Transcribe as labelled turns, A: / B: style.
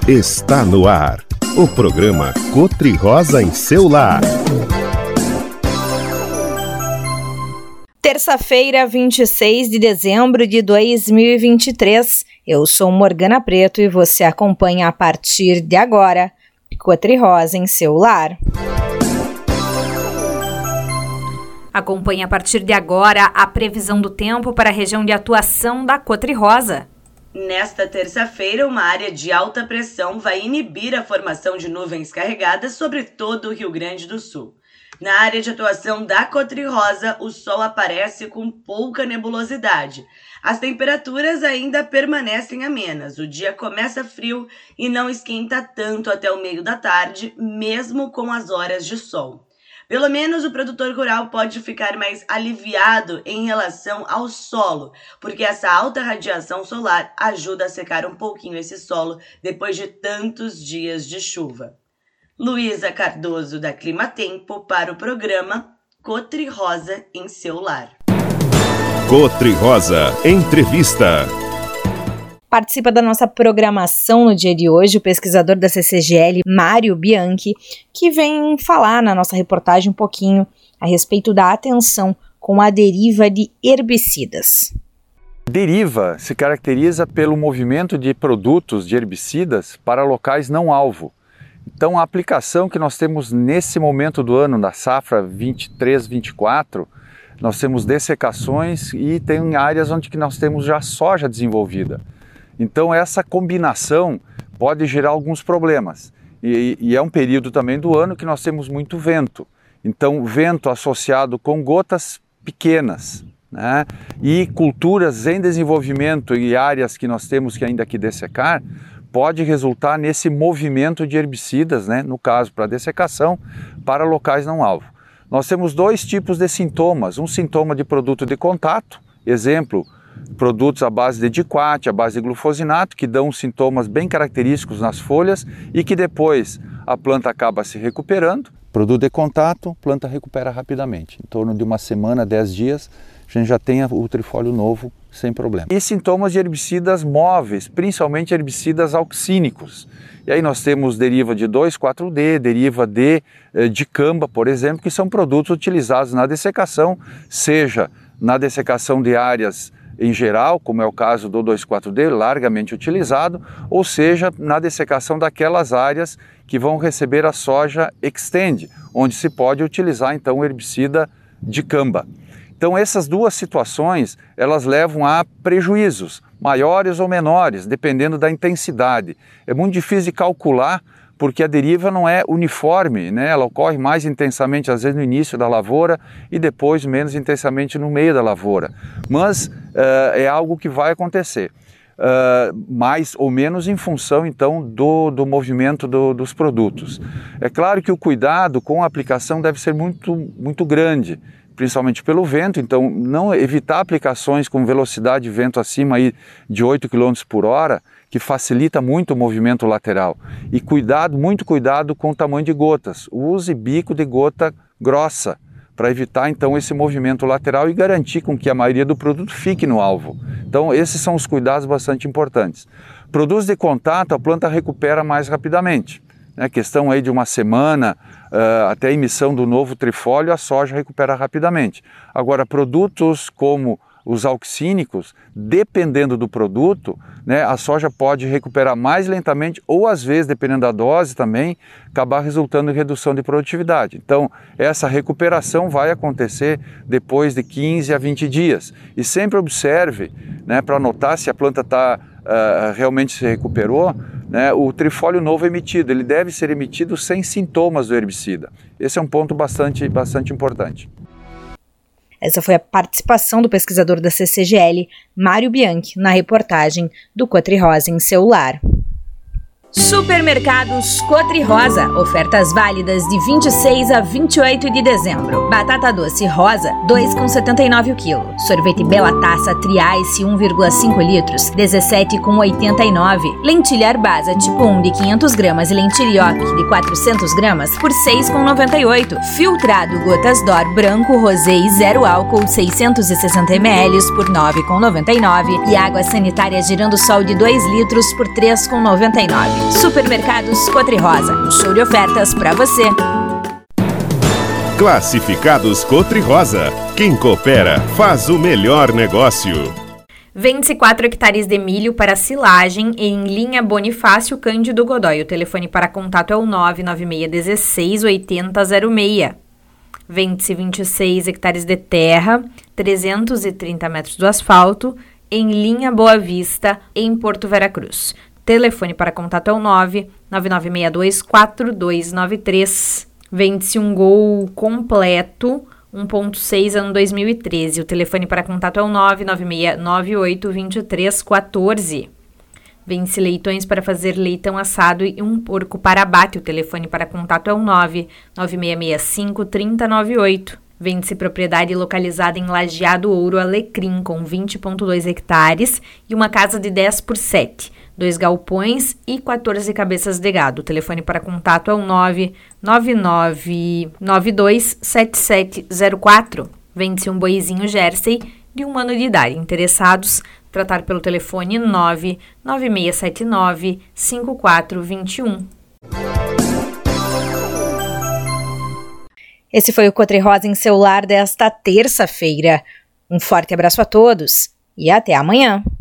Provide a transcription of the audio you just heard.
A: Está no ar, o programa Cotri-Rosa em seu lar.
B: Terça-feira, 26 de dezembro de 2023. Eu sou Morgana Preto e você acompanha a partir de agora Cotri-Rosa em seu lar. Acompanhe a partir de agora a previsão do tempo para a região de atuação da Cotri-Rosa.
C: Nesta terça-feira, uma área de alta pressão vai inibir a formação de nuvens carregadas sobre todo o Rio Grande do Sul. Na área de atuação da Cotri-Rosa, o sol aparece com pouca nebulosidade. As temperaturas ainda permanecem amenas. O dia começa frio e não esquenta tanto até o meio da tarde, mesmo com as horas de sol. Pelo menos o produtor rural pode ficar mais aliviado em relação ao solo, porque essa alta radiação solar ajuda a secar um pouquinho esse solo depois de tantos dias de chuva. Luísa Cardoso, da Climatempo, para o programa Cotri-Rosa em seu lar.
A: Cotri-Rosa Entrevista.
B: Participa da nossa programação no dia de hoje o pesquisador da CCGL, Mário Bianchi, que vem falar na nossa reportagem um pouquinho a respeito da atenção com a deriva de herbicidas.
D: Deriva se caracteriza pelo movimento de produtos de herbicidas para locais não alvo. Então a aplicação que nós temos nesse momento do ano, da safra 23-24, nós temos dessecações e tem áreas onde que nós temos já soja desenvolvida. Então essa combinação pode gerar alguns problemas e é um período também do ano que nós temos muito vento. Então vento associado com gotas pequenas, né? E culturas em desenvolvimento e áreas que nós temos que ainda que dessecar, pode resultar nesse movimento de herbicidas, né? No caso para dessecação, para locais não alvo. Nós temos dois tipos de sintomas, um sintoma de produto de contato, exemplo, produtos à base de diquat, à base de glufosinato, que dão sintomas bem característicos nas folhas e que depois a planta acaba se recuperando. Produto de contato, a planta recupera rapidamente. Em torno de uma semana, 10 dias, a gente já tem o trifólio novo sem problema. E sintomas de herbicidas móveis, principalmente herbicidas auxínicos. E aí nós temos deriva de 2,4-D, deriva de dicamba, por exemplo, que são produtos utilizados na dessecação, seja na dessecação de áreas em geral, como é o caso do 2,4-D, largamente utilizado, ou seja, na dessecação daquelas áreas que vão receber a soja Extend, onde se pode utilizar então o herbicida dicamba. Então essas duas situações, elas levam a prejuízos, maiores ou menores, dependendo da intensidade. É muito difícil de calcular, porque a deriva não é uniforme, né? Ela ocorre mais intensamente às vezes no início da lavoura e depois menos intensamente no meio da lavoura. Mas é algo que vai acontecer, mais ou menos em função então do movimento dos produtos. É claro que o cuidado com a aplicação deve ser muito grande, principalmente pelo vento, então não evitar aplicações com velocidade de vento acima aí de 8 km por hora, que facilita muito o movimento lateral. E muito cuidado com o tamanho de gotas. Use bico de gota grossa para evitar então esse movimento lateral e garantir com que a maioria do produto fique no alvo. Então esses são os cuidados bastante importantes. Produtos de contato, a planta recupera mais rapidamente. Questão aí de uma semana até a emissão do novo trifólio, a soja recupera rapidamente. Agora, produtos como os auxínicos, dependendo do produto, né, a soja pode recuperar mais lentamente ou às vezes, dependendo da dose também, acabar resultando em redução de produtividade. Então, essa recuperação vai acontecer depois de 15 a 20 dias. E sempre observe, né, para notar se a planta realmente se recuperou, né, o trifólio novo emitido. Ele deve ser emitido sem sintomas do herbicida. Esse é um ponto bastante importante.
B: Essa foi a participação do pesquisador da CCGL, Mário Bianchi, na reportagem do Cotri-Rosa em seu lar. Supermercados Cotri-Rosa, ofertas válidas de 26 a 28 de dezembro. Batata doce rosa, 2,79 o quilo. Sorvete Bela Taça Triace 1,5 litros, 17,89. Lentilha Arbasa tipo 1 de 500 gramas e lentilha Yoki de 400 gramas por 6,98. Filtrado Gotas D'Or branco, rosé e zero álcool 660 ml por 9,99. E água sanitária Girando Sol de 2 litros por 3,99. Supermercados Cotri Rosa, um show de ofertas para você.
A: Classificados Cotri Rosa. Quem coopera faz o melhor negócio.
B: Vende-se 4 hectares de milho para silagem em linha Bonifácio Cândido Godoy. O telefone para contato é o 996168006. Vende-se 26 hectares de terra, 330 metros do asfalto, em linha Boa Vista, em Porto Veracruz. Telefone para contato é o 999624293. Vende-se um Gol completo 1.6 ano 2013. O telefone para contato é o 996982314. Vende-se leitões para fazer leitão assado e um porco para abate. O telefone para contato é o 996653098. Vende-se propriedade localizada em Lajeado Ouro Alecrim, com 20,2 hectares e uma casa de 10 por 7, 2 galpões e 14 cabeças de gado. O telefone para contato é o 999927704. Vende-se um boizinho Jersey de 1 ano de idade. Interessados, tratar pelo telefone 996795421. Esse foi o Cotri Rosa em seu lar desta terça-feira. Um forte abraço a todos e até amanhã.